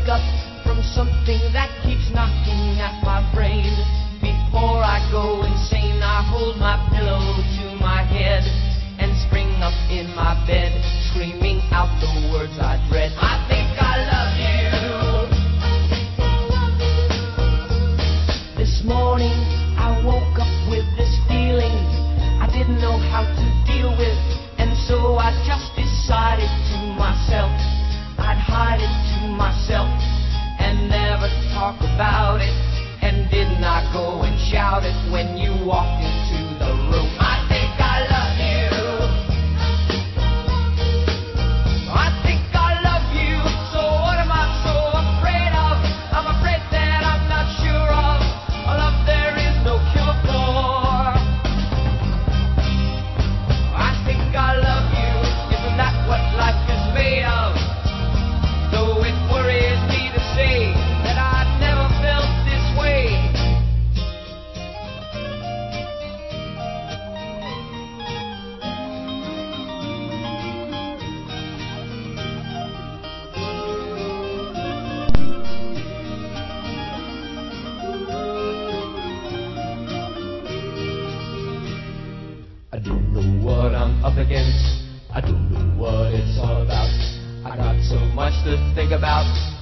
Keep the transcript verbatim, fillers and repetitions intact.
wake up from something that keeps knocking at my brain. Before I go insane, I hold my pillow to my head and spring up in my bed, screaming out the words I dread. I think I love you. This morning I woke up with this feeling I didn't know how to deal with, and so I just decided to myself I'd hide it to myself and never talk about it. And did not go and shout it when you walked into the room. I think I love you. I think I love you. So what am I so afraid of? I'm afraid that I'm not sure of a love there is no cure for. I think I love you. Isn't that what life is made of? Though it worries me to say that I've never felt this way. I don't know what I'm up against. I don't know what it's all about. I got so much to think about.